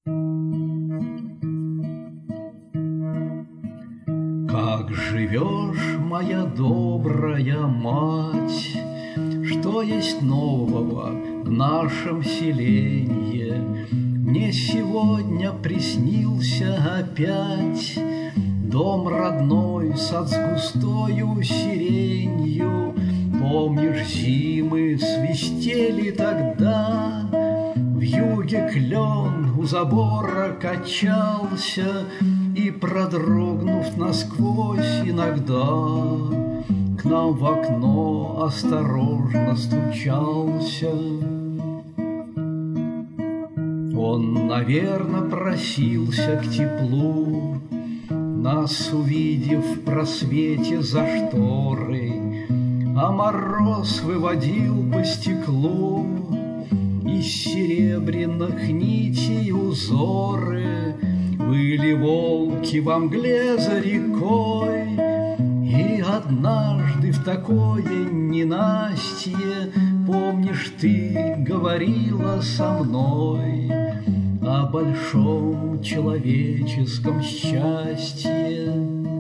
Как живешь, моя добрая мать? Что есть нового в нашем селенье? Мне сегодня приснился опять дом родной, сад с густою сиренью. Помнишь, зимы свистели тогда, вьюге клен у забора качался, и, продрогнув насквозь иногда, к нам в окно осторожно стучался. Он, наверно, просился к теплу, нас увидев в просвете за шторой, а мороз выводил по стеклу из серебряных нитей узоры. Были волки во мгле за рекой, и однажды в такое ненастье, помнишь, ты говорила со мной о большом человеческом счастье.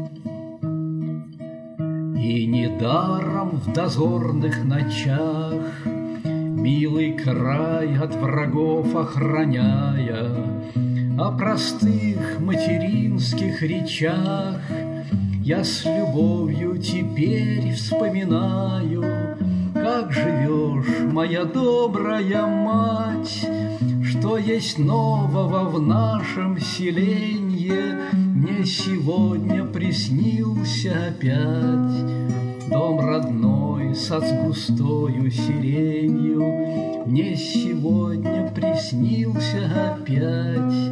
И недаром в дозорных ночах, милый край от врагов охраняя, о простых материнских речах я с любовью теперь вспоминаю. Как живешь, моя добрая мать? Что есть нового в нашем селенье? Мне сегодня приснился опять дом родной, сад с густою сиренью. Мне сегодня приснился опять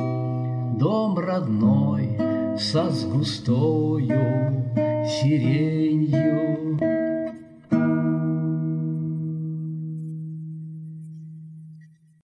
дом родной, сад с густою сиренью.